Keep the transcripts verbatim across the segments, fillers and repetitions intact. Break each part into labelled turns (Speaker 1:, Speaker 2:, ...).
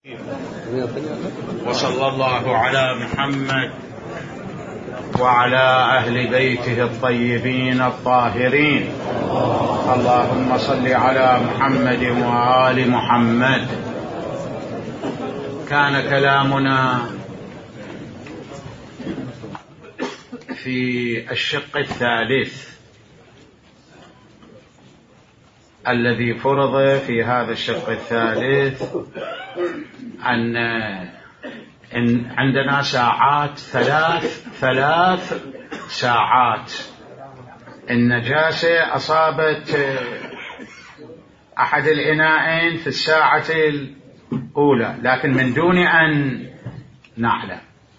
Speaker 1: وصلى الله على محمد وعلى أهل بيته الطيبين الطاهرين. اللهم صل على محمد وآل محمد. كان كلامنا في الشق الثالث الذي فرض في هذا الشق الثالث أن إن عندنا ساعات ثلاث ثلاث ساعات. النجاسة أصابت أحد الإناءين في الساعة الأولى لكن من دون أن نعلم،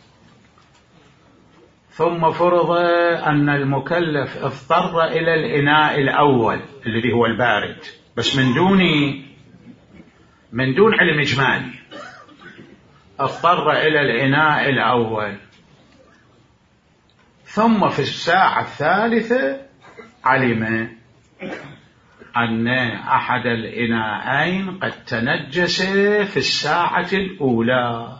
Speaker 1: ثم فرض أن المكلف اضطر إلى الإناء الأول الذي هو البارد بس من دون من دون علم إجمالي، اضطر إلى الإناء الأول، ثم في الساعة الثالثة علم أن أحد الإناءين قد تنجس في الساعة الأولى.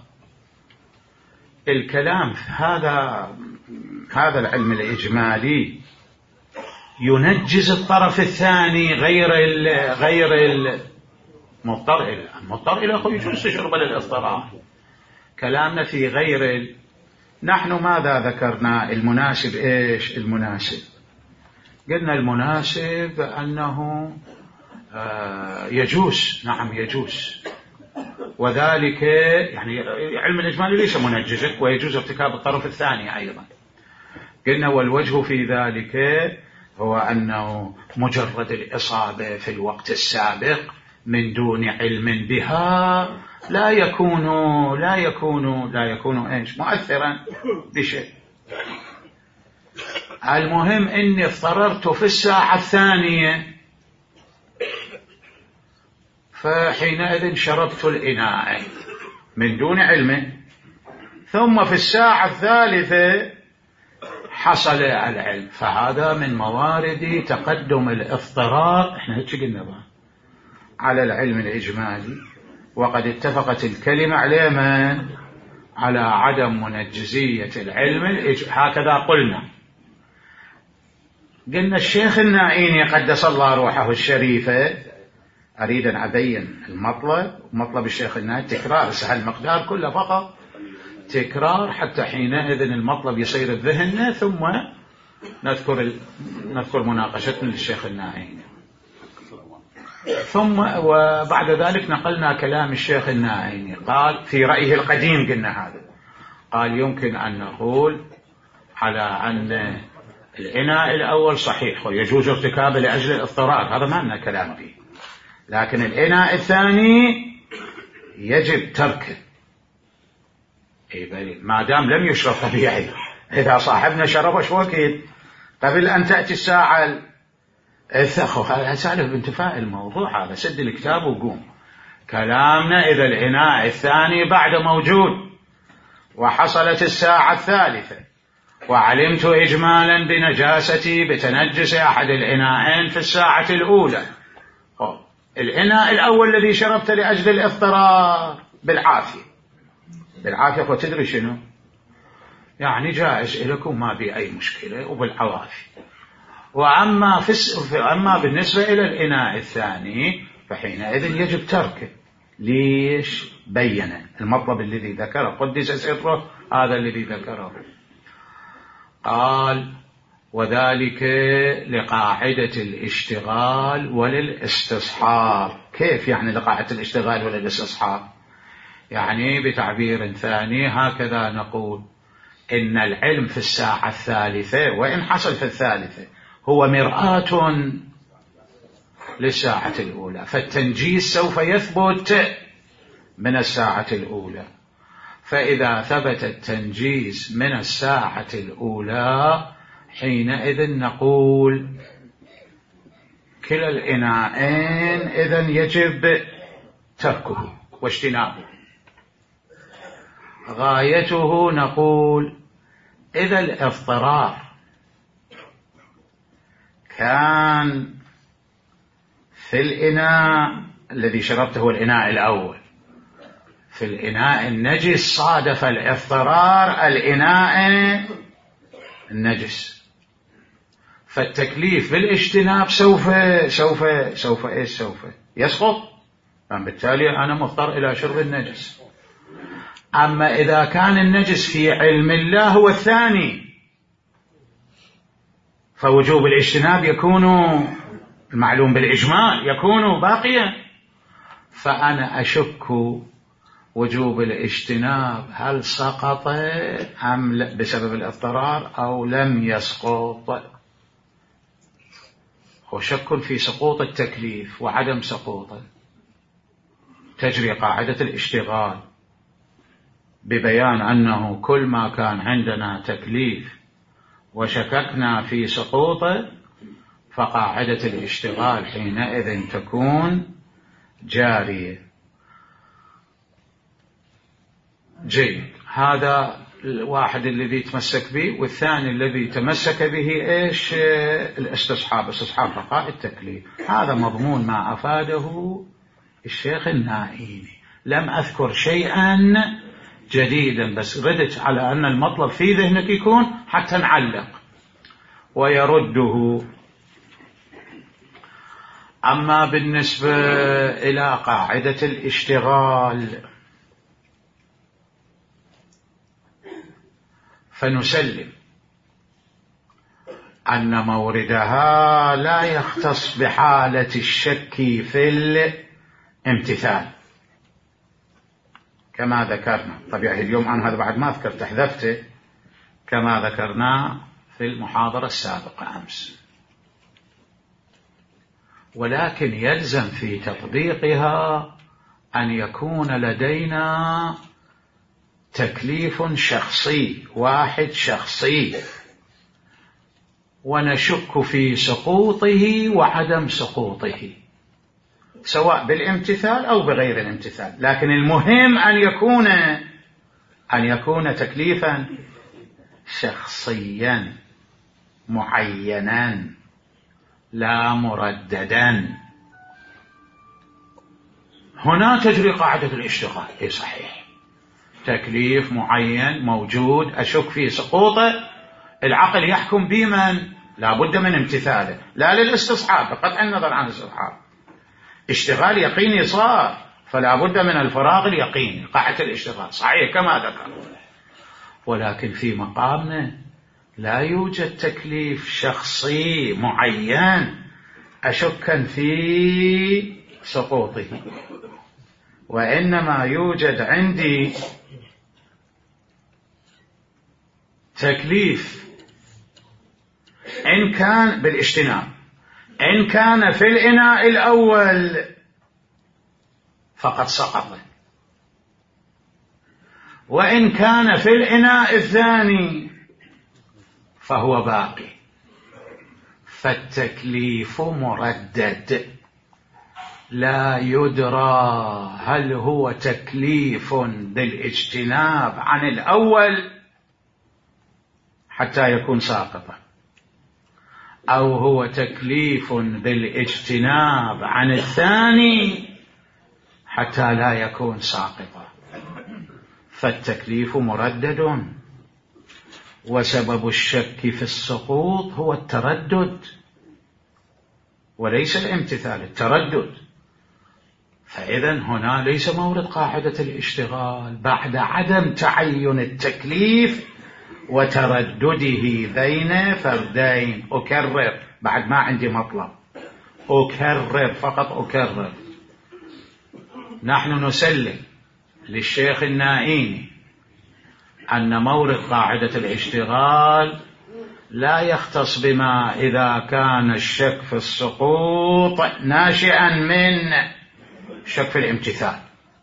Speaker 1: الكلام هذا هذا العلم الإجمالي ينجز الطرف الثاني غير ال غير المضطر إلى المضطر إلى أخو يجوز تشرب للإضطرار. كلامنا في غير ال... نحن ماذا ذكرنا؟ المناسب إيش المناسب؟ قلنا المناسب أنه آه يجوز، نعم يجوز، وذلك يعني علم الإجمالي ليس منجزك ويجوز ارتكاب الطرف الثاني أيضا. قلنا والوجه في ذلك هو أنه مجرد الإصابة في الوقت السابق من دون علم بها لا يكون لا يكون لا يكون ايش مؤثرا بشيء. المهم اني اضطررت في الساعة الثانية فحينئذ شربت الإناء من دون علم، ثم في الساعة الثالثة حصل العلم، فهذا من موارد تقدم الاضطرار. احنا هيك قلنا على العلم الإجمالي، وقد اتفقت الكلمة عليه من؟ على عدم منجزية العلم الإجمالي. هكذا قلنا. قلنا الشيخ النائيني قدس الله روحه الشريفة، أريد أن أبين المطلب، مطلب الشيخ النائيني تكرار، سهل المقدار كله فقط تكرار حتى حينئذ المطلب يصير الذهن، ثم نذكر ال... نذكر مناقشتنا للشيخ النائيني. ثم وبعد ذلك نقلنا كلام الشيخ النائيني، قال في رأيه القديم قلنا هذا، قال يمكن أن نقول على أن الإناء الأول صحيح ويجوز ارتكابه لأجل الاضطرار، هذا ما لنا كلام فيه، لكن الإناء الثاني يجب تركه ما دام لم يشرب طبيعي. إذا صاحبنا شربه شو أكيد قبل أن تأتي الساعة الثخو، هذا سالف بانتفاء الموضوع، هذا سد الكتاب وقوم. كلامنا إذا الإناء الثاني بعد موجود وحصلت الساعة الثالثة وعلمت إجمالا بنجاستي بتنجس أحد الإناءين في الساعة الأولى، الإناء الأول الذي شربت لأجل الإضطرار بالعافية بالعافية، وتدري شنو يعني جائز لكم ما بي أي مشكلة وبالعوافي. وأما في أما بالنسبة إلى الإناء الثاني فحينئذ يجب تركه. ليش؟ بين المطلب الذي ذكره قدس سره، هذا الذي ذكره. قال وذلك لقاعدة الاشتغال وللاستصحاب. كيف يعني لقاعدة الاشتغال وللاستصحاب؟ يعني بتعبير ثاني هكذا نقول إن العلم في الساعة الثالثة وإن حصل في الثالثة هو مرآة للساعة الأولى، فالتنجيس سوف يثبت من الساعة الأولى. فإذا ثبت التنجيس من الساعة الأولى حينئذ نقول كلا الإناءين إذن يجب تركه واجتنابه. غايته نقول إذا الاضطرار كان في الإناء الذي شربته هو الإناء الأول، في الإناء النجس صادف الاضطرار الإناء النجس، فالتكليف بالاجتناب سوف سوف سوف إيش سوف يسقط، بالتالي أنا مضطر إلى شرب النجس. أما إذا كان النجس في علم الله هو الثاني، فوجوب الاجتناب يكون المعلوم بالإجمال يكون باقيا، فأنا أشك وجوب الاجتناب هل سقط أم بسبب الاضطرار أو لم يسقط. وشك في سقوط التكليف وعدم سقوطه، تجري قاعدة الاشتغال ببيان أنه كل ما كان عندنا تكليف وشككنا في سقوطه فقاعدة الاشتغال حينئذ تكون جارية. جيد، هذا الواحد الذي تمسك به. والثاني الذي تمسك به إيش؟ الاستصحاب، استصحاب بقاء التكليف. هذا مضمون ما أفاده الشيخ النائيني، لم أذكر شيئا جديدا، بس ردت على أن المطلب في ذهنك يكون حتى نعلق ويرده. أما بالنسبة إلى قاعدة الاشتغال فنسلم أن موردها لا يختص بحالة الشك في الامتثال كما ذكرنا. طبيعي اليوم أنا هذا بعد ما ذكرت حذفته كما ذكرنا في المحاضرة السابقة أمس، ولكن يلزم في تطبيقها أن يكون لدينا تكليف شخصي واحد شخصي ونشك في سقوطه وعدم سقوطه سواء بالامتثال أو بغير الامتثال، لكن المهم أن يكون أن يكون تكليفا شخصيا معينا لا مرددا. هنا تجري قاعدة الاشتغال. إيه صحيح، تكليف معين موجود أشك في سقوطه، العقل يحكم بمن لا بد من امتثاله، لا للاستصحاب بقطع النظر عن الاستصحاب. اشتغال يقيني صار، فلا بد من الفراغ اليقيني، قاعدة الاشتغال صحيح كما ذكر. ولكن في مقامنا لا يوجد تكليف شخصي معين أشك في سقوطه، وإنما يوجد عندي تكليف إن كان بالاجتناب، إن كان في الإناء الأول فقد سقط، وإن كان في الإناء الثاني فهو باقي، فالتكليف مردد لا يدرى هل هو تكليف بالاجتناب عن الأول حتى يكون ساقطا، أو هو تكليف بالاجتناب عن الثاني حتى لا يكون ساقطا، فالتكليف مردد. وسبب الشك في السقوط هو التردد وليس الامتثال، التردد. فإذا هنا ليس مورد قاعدة الاشتغال بعد عدم تعين التكليف وتردده بين فردين. أكرر بعد ما عندي مطلب، أكرر فقط أكرر، نحن نسلم للشيخ النائيني أن مورد قاعدة الاشتغال لا يختص بما إذا كان الشك في السقوط ناشئا من شك في الامتثال.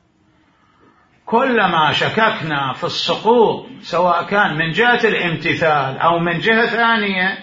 Speaker 1: كلما شككنا في السقوط سواء كان من جهة الامتثال أو من جهة ثانية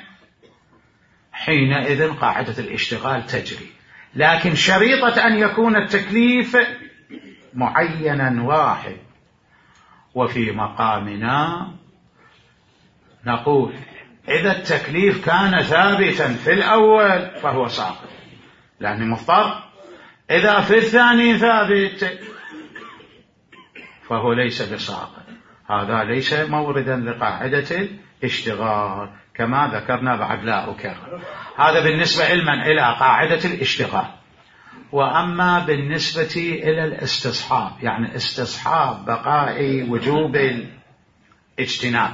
Speaker 1: حينئذ قاعدة الاشتغال تجري، لكن شريطة أن يكون التكليف معينا واحد. وفي مقامنا نقول إذا التكليف كان ثابتا في الأول فهو ساقط لأنه مضطر، إذا في الثاني ثابت فهو ليس بساقط. هذا ليس موردا لقاعدة الاشتغال كما ذكرنا، بعد لا أكرر. هذا بالنسبة علما إلى قاعدة الاشتغال. وأما بالنسبة إلى الاستصحاب، يعني استصحاب بقاء وجوب الاجتناب،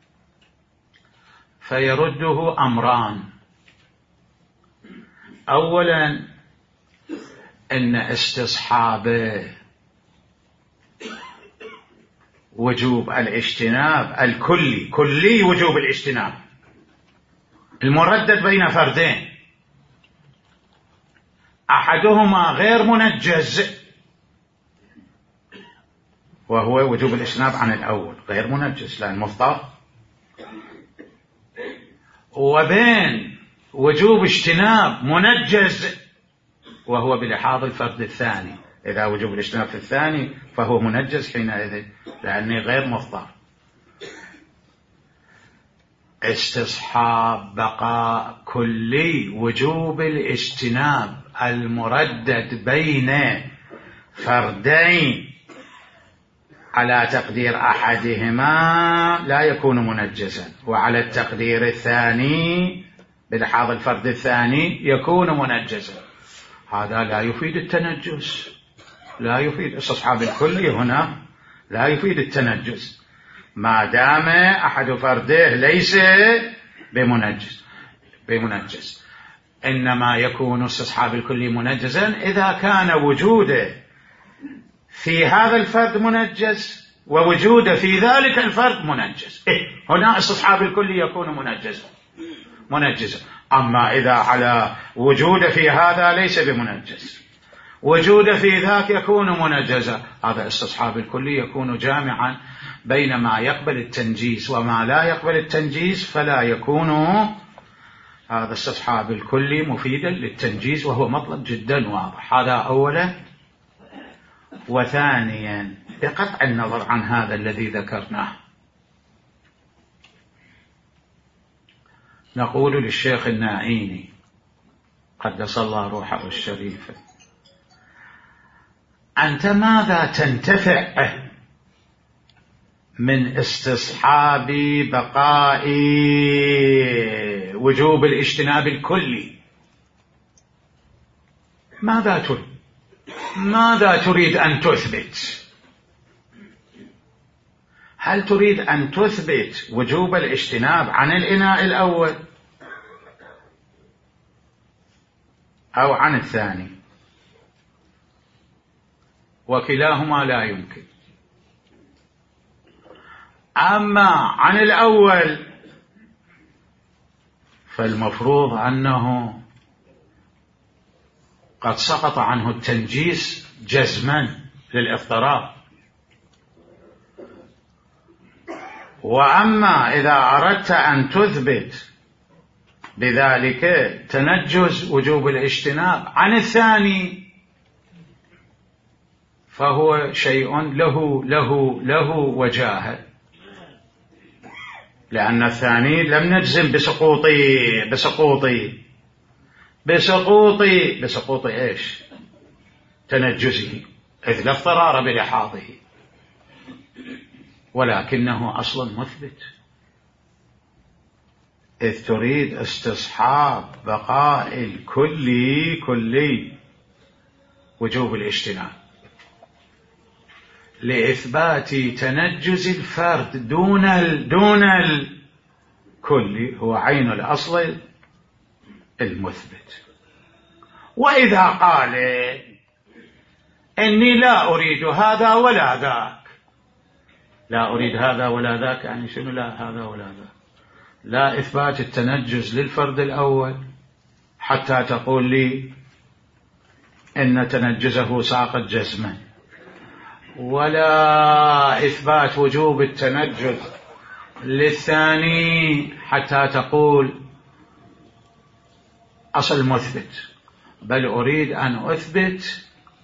Speaker 1: فيرده أمران. أولا إن استصحاب وجوب الاجتناب الكلي، كلي وجوب الاجتناب المردد بين فردين، أحدهما غير منجز وهو وجوب الاجتناب عن الأول، غير منجز لأن مضطر، وبين وجوب اجتناب منجز وهو بلحاظ الفرد الثاني. إذا وجوب الاجتناب في الثاني فهو منجز حينئذ لأنه غير مضطر. استصحاب بقاء كلي وجوب الاجتناب المردد بين فردين على تقدير أحدهما لا يكون منجزا، وعلى التقدير الثاني بلحاظ الفرد الثاني يكون منجزا. هذا لا يفيد التنجس، لا يفيد استصحاب الكلي هنا، لا يفيد التنجس ما دام أحد فرده ليس بمنجز بمنجز إنما يكون استصحاب الكلي منجزا إذا كان وجوده في هذا الفرد منجز ووجوده في ذلك الفرد منجز. إيه؟ هنا استصحاب الكلي يكون منجزا منجزا. أما إذا على وجوده في هذا ليس بمنجز، وجوده في ذاك يكون منجزا، هذا استصحاب الكلي يكون جامعا بين ما يقبل التنجيز وما لا يقبل التنجيز، فلا يكون هذا استصحاب الكلي مفيدا للتنجيز، وهو مطلب جدا واضح. هذا أولا. وثانيا بقطع النظر عن هذا الذي ذكرناه، نقول للشيخ الناعيني قدس الله روحه الشريفة: أنت ماذا تنتفع من استصحاب بقاء وجوب الاجتناب الكلي؟ ماذا تريد؟ ماذا تريد أن تثبت؟ هل تريد أن تثبت وجوب الاجتناب عن الإناء الأول أو عن الثاني؟ وكلاهما لا يمكن. أما عن الأول فالمفروض أنه قد سقط عنه التنجيس جزما للاضطراب. وأما إذا أردت أن تثبت بذلك تنجز وجوب الاجتناب عن الثاني فهو شيء له له له وجاهة، لأن الثاني لم نجزم بسقوط بسقوط بسقوط بسقوط إيش؟ تنجزه، إذ لا اضطرار بلحاظه، ولكنه أصل مثبت، إذ تريد استصحاب بقاء الكلي كلي وجوب الاجتناب لإثبات تنجز الفرد دون ال دون الكلي، هو عين الأصل المثبت. وإذا قال إني لا أريد هذا ولا ذاك، لا أريد هذا ولا ذاك يعني شنو؟ لا هذا ولا ذاك، لا إثبات التنجز للفرد الأول حتى تقول لي إن تنجزه ساقط جزما، ولا إثبات وجوب التنجز للثاني حتى تقول أصل مثبت، بل أريد أن أثبت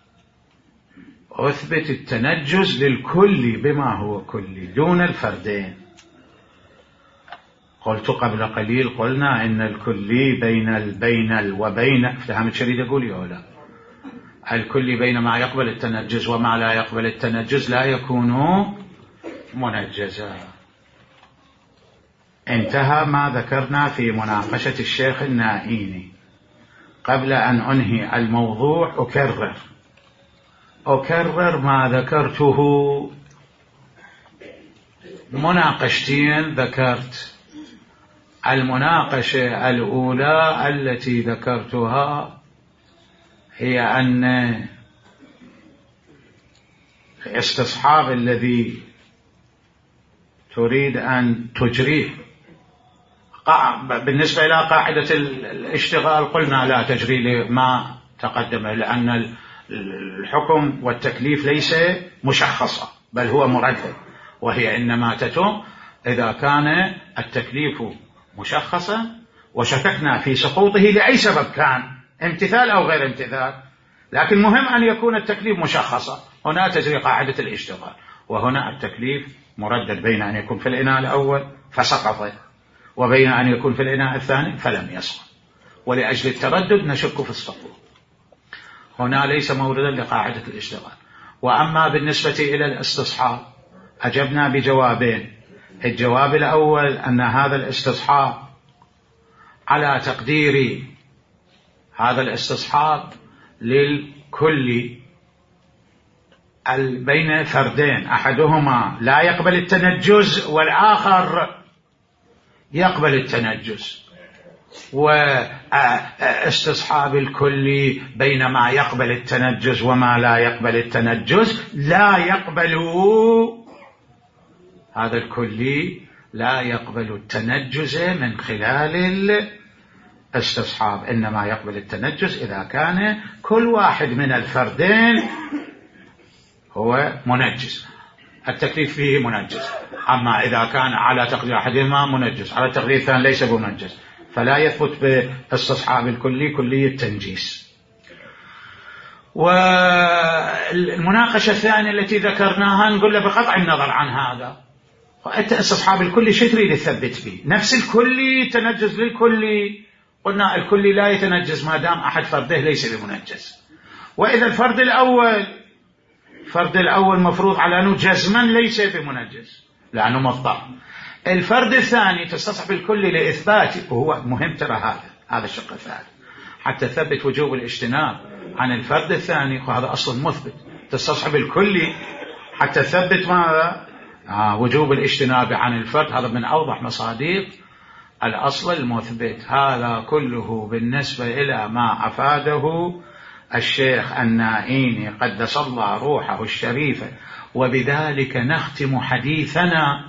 Speaker 1: أثبت التنجز للكل بما هو كلي دون الفردين. قلت قبل قليل قلنا إن الكلي بين البين وبين، فهمت شريد أقول يا لا؟ الكلي بين ما يقبل التنجز وما لا يقبل التنجز لا يكون منجزا. انتهى ما ذكرنا في مناقشة الشيخ النائيني. قبل أن أنهي الموضوع أكرر أكرر ما ذكرته مناقشتين. ذكرت المناقشة الأولى التي ذكرتها هي أن الاستصحاب الذي تريد أن تجريه بالنسبة إلى قاعدة الاشتغال قلنا لا تجري لما تقدم، لأن الحكم والتكليف ليس مشخصة بل هو مردد، وهي إنما تتم إذا كان التكليف مشخصا وشككنا في سقوطه لأي سبب كان، امتثال أو غير امتثال، لكن مهم أن يكون التكليف مشخصا. هنا تجري قاعدة الاشتغال، وهنا التكليف مردد بين أن يكون في الإناء الأول فسقط وبين أن يكون في الإناء الثاني فلم يسقط، ولأجل التردد نشك في السقوط. هنا ليس موردا لقاعدة الاشتغال. وأما بالنسبة إلى الاستصحاب أجبنا بجوابين. الجواب الأول أن هذا الاستصحاب على تقدير هذا الاستصحاب للكل بين فردين، أحدهما لا يقبل التنجز والآخر يقبل التنجز، واستصحاب الكل بين ما يقبل التنجز وما لا يقبل التنجز لا يقبل هذا الكلي لا يقبل التنجز من خلال الاستصحاب، إنما يقبل التنجز إذا كان كل واحد من الفردين هو منجز، التكليف فيه منجز. أما إذا كان على تقدير أحدهما منجز على تقدير الثاني ليس بمنجز فلا يثبت باستصحاب الكلي كلية التنجيز. والمناقشة الثانية التي ذكرناها نقول له بقطع النظر عن هذا، وأنت استصحاب الكلي شو تريد تثبت فيه؟ نفس الكلي تنجز للكلي، قلنا الكلي لا يتنجز ما دام أحد فرده ليس بمنجز. وإذا الفرد الأول الفرد الأول مفروض على أنه جزما ليس بمنجز لأنه مضطر، الفرد الثاني تستصحب الكلي لإثباته، وهو مهم ترى هذا هذا الشق الثالث حتى تثبت وجوب الاجتناب عن الفرد الثاني، وهذا أصل مثبت. تستصحب الكلي حتى تثبت ماذا؟ آه وجوب الاجتناب عن الفرد، هذا من أوضح مصادر الأصل المثبت. هذا كله بالنسبة إلى ما أفاده الشيخ النائيني قدس الله روحه الشريفة. وبذلك نختم حديثنا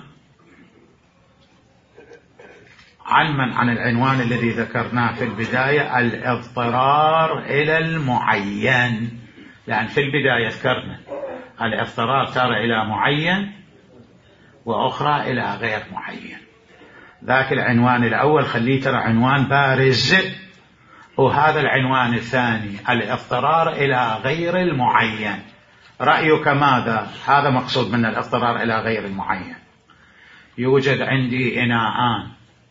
Speaker 1: عن من عن العنوان الذي ذكرناه في البداية، الاضطرار إلى المعين. لأن في البداية ذكرنا الاضطرار ترى إلى معين وأخرى إلى غير معين. ذاك العنوان الأول خليه ترى عنوان بارز، وهذا العنوان الثاني الاضطرار إلى غير المعين. رأيك ماذا؟ هذا مقصود من الاضطرار إلى غير المعين. يوجد عندي إناءان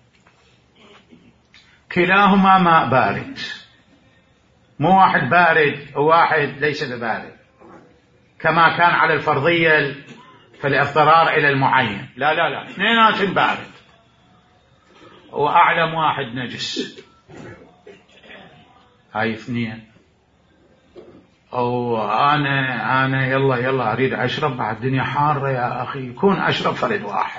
Speaker 1: كلاهما ماء بارد، مو واحد بارد وواحد ليس ببارد كما كان على الفرضية في الاضطرار إلى المعين. لا لا لا، اثنينات بارد وأعلم واحد نجس، هاي اثنين. أو أنا أنا يلا يلا أريد أشرب بعد الدنيا حارة يا أخي، يكون أشرب فرد واحد،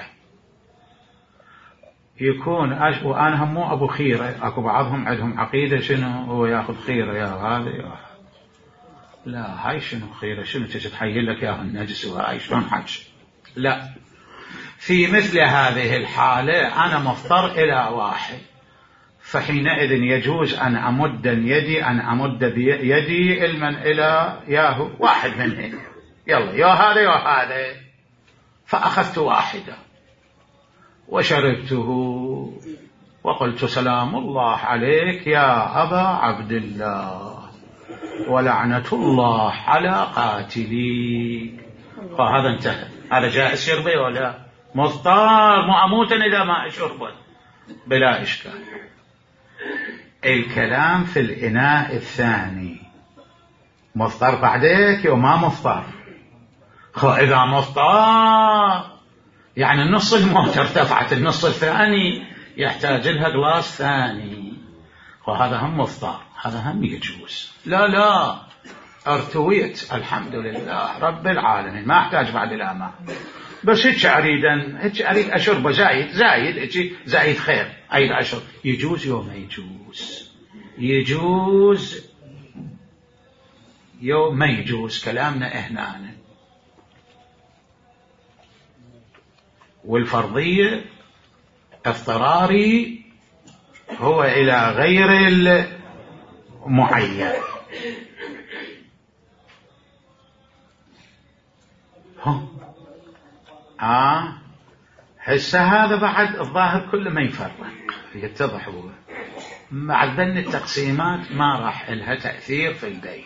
Speaker 1: يكون أش... وأنا هم مو أبو خيرة. أكو بعضهم عندهم عقيدة شنو هو يأخذ خيرة يا هذا يا... لا هاي شنو خيرة، شنو تجي تحيل لك يا النجس وهاي شلون حج. لا، في مثل هذه الحالة أنا مضطر إلى واحد، فحينئذ يجوز أن أمد يدي أن أمد يدي علما إلى ياهو واحد منهم، يلا يا هذا يا هذا، فأخذت واحدة وشربته وقلت سلام الله عليك يا أبا عبد الله ولعنة الله على قاتليك، فهذا انتهى. هذا جائز شربه ولا مضطر مؤموتا إذا ما شربه بلا إشكال. الكلام في الإناء الثاني مضطر بعدك وما مضطر. خو إذا مضطر يعني النص الموت ارتفعت، النص الثاني يحتاج لها قلاص ثاني، وهذا هم مضطر، هذا هم يجوز. لا لا ارتويت الحمد لله رب العالمين، ما احتاج بعد الأمام، بس هيك أريد هيك أريد أشرب زايد زايد هيك زايد خير أريد أشرب، يجوز يوم يجوز، يجوز يوم ما يجوز. كلامنا هنا أنا. والفرضية اضطراري هو إلى غير المعين. آه هسه هذا بعد الظاهر كله ما يفرق، يتضح هو مع ذن التقسيمات ما راح لها تأثير في البيع.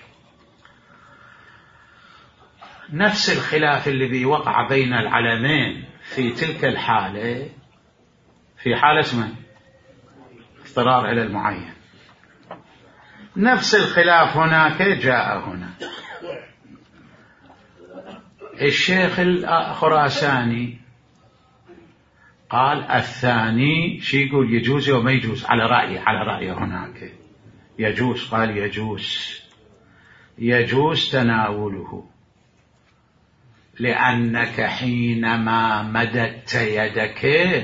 Speaker 1: نفس الخلاف الذي وقع بين العلمين في تلك الحالة في حالة من اضطرار إلى المعين، نفس الخلاف هناك جاء هنا. الشيخ الخراساني قال الثاني شي يقول يجوز وما يجوز، على رأيه على رأيه هناك يجوز. قال يجوز يجوز تناوله، لأنك حينما مددت يدك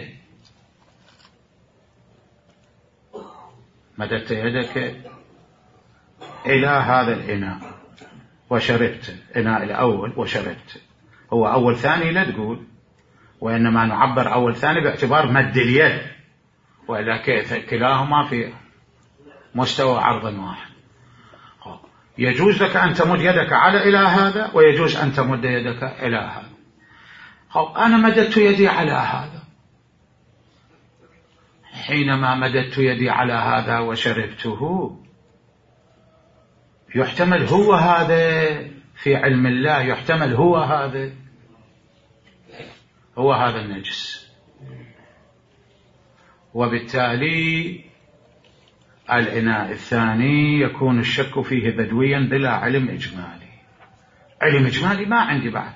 Speaker 1: مددت يدك إلى هذا الإناء وشربت، الإناء الأول وشربت، هو أول ثاني لا تقول، وإنما نعبر أول ثاني باعتبار مد اليد، وإلا كلاهما في مستوى عرض واحد. يجوز لك أن تمد يدك على إلى هذا، ويجوز أن تمد يدك إلى هذا. أنا مددت يدي على هذا، حينما مددت يدي على هذا وشربته يحتمل هو هذا في علم الله، يحتمل هو هذا هو هذا النجس، وبالتالي الإناء الثاني يكون الشك فيه بدويا بلا علم إجمالي. علم إجمالي ما عندي بعد.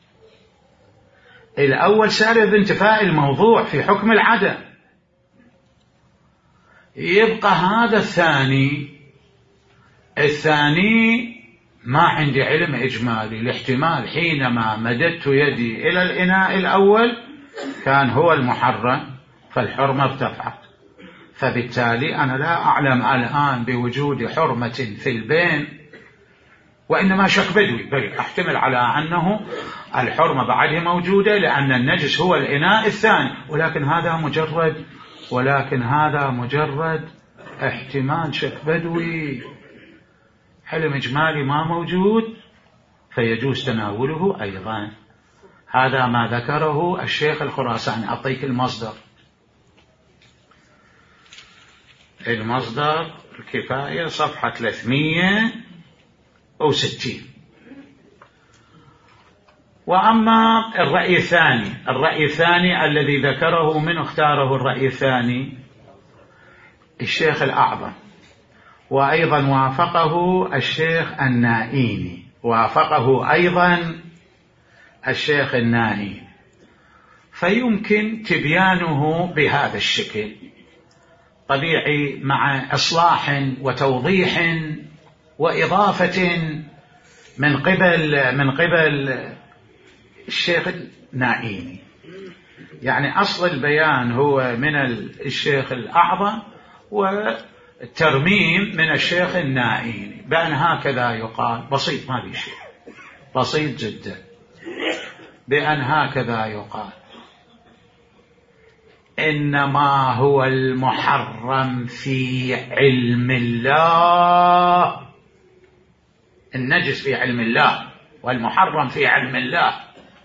Speaker 1: الأول سارع بانتفاء الموضوع في حكم العدم، يبقى هذا الثاني الثاني ما عندي علم إجمالي. الاحتمال حينما مددت يدي إلى الإناء الأول كان هو المحرم فالحرمة ارتفعت، فبالتالي أنا لا أعلم الآن بوجود حرمة في البين، وإنما شك بدوي، بل أحتمل على أنه الحرمة بعدها موجودة لأن النجس هو الإناء الثاني، ولكن هذا مجرد ولكن هذا مجرد احتمال شك بدوي، علم إجمالي ما موجود، فيجوز تناوله أيضا. هذا ما ذكره الشيخ الخراساني. أعطيك المصدر، المصدر الكفاية صفحة ثلاثمئة وستين. وأما الرأي الثاني الرأي الثاني الذي ذكره من اختاره الرأي الثاني الشيخ الأعظم، وأيضا وافقه الشيخ النائيني، وافقه أيضا الشيخ النائي، فيمكن تبيانه بهذا الشكل طبيعي مع إصلاح وتوضيح وإضافة من قبل من قبل الشيخ النائيني. يعني أصل البيان هو من الشيخ الأعظم والترميم من الشيخ النائيني، بأن هكذا يقال، بسيط ما في شيء، بسيط جدا، بأن هكذا يقال: إنما هو المحرم في علم الله، النجس في علم الله والمحرم في علم الله،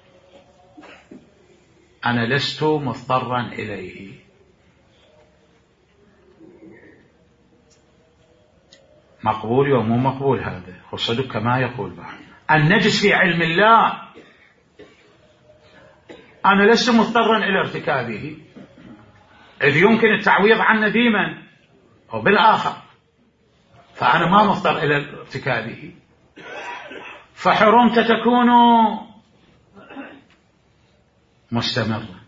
Speaker 1: أنا لست مضطرا إليه. مقبول ومو مقبول هذا، خصدق كما يقول بعض. النجس في علم الله أنا لست مضطرا إلى ارتكابه، إذ يمكن التعويض عنه بمن أو بالآخر، فأنا ما مضطر إلى ارتكابه. فحرمت تكون مستمرة،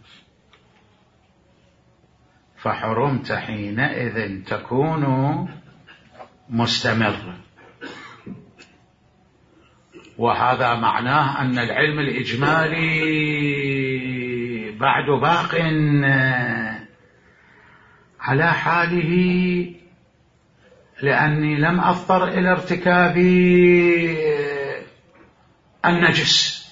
Speaker 1: فحرمت حينئذ تكون مستمرة. وهذا معناه أن العلم الإجمالي بعد باق على حاله، لأني لم أضطر إلى ارتكاب النجس.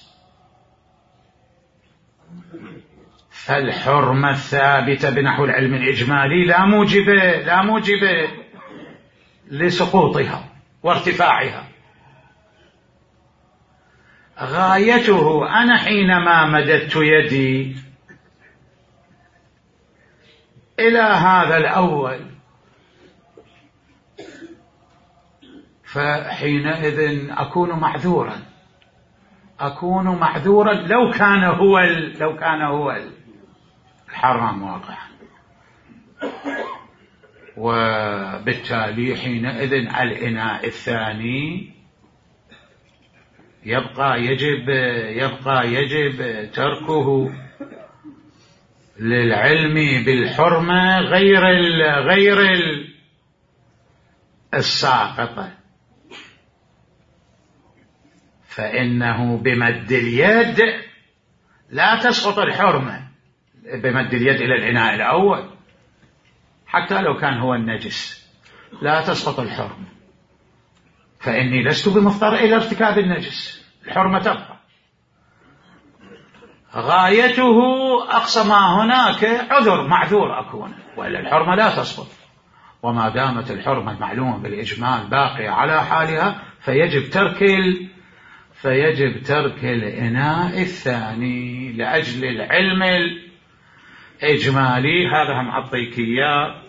Speaker 1: فالحرمة الثابتة بنحو العلم الإجمالي لا موجب لا موجب لسقوطها وارتفاعها. غايته أنا حينما مددت يدي إلى هذا الأول، فحينئذ أكون معذورا أكون معذورا لو كان هو لو كان هو الحرام واقعا. وبالتالي حينئذ الإناء الثاني يبقى يجب يبقى يجب تركه للعلم بالحرمة غير غير الساقطة، فإنه بمد اليد لا تسقط الحرمة، بمد اليد إلى الإناء الأول حتى لو كان هو النجس لا تسقط الحرمة، فإني لست بمضطر إلى ارتكاب النجس، الحرمة تبقى. غايته أقصى ما هناك عذر معذور أكون، وإلا الحرمة لا تسقط. وما دامت الحرمة معلومة بالإجمال باقية على حالها فيجب ترك فيجب ترك الإناء الثاني لأجل العلم الإجمالي. هذا هم أعطيك إياه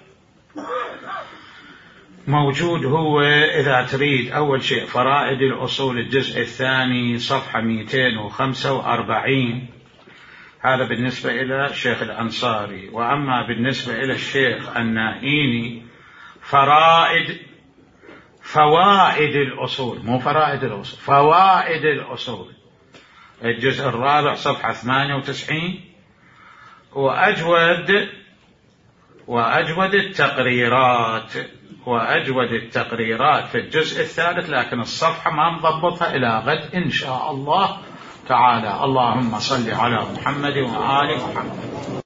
Speaker 1: موجود. هو إذا تريد أول شيء فرائد الأصول الجزء الثاني صفحة مئتين وخمسة وأربعين، هذا بالنسبة إلى الشيخ الأنصاري. وأما بالنسبة إلى الشيخ النائيني فرائد فوائد الأصول، مو فرائد الأصول، فوائد الأصول الجزء الرابع صفحة ثمانية وتسعين. وأجود وأجود التقريرات وأجود التقريرات في الجزء الثالث، لكن الصفحة ما نضبطها إلى غد إن شاء الله تعالى. اللهم صل على محمد وآل محمد.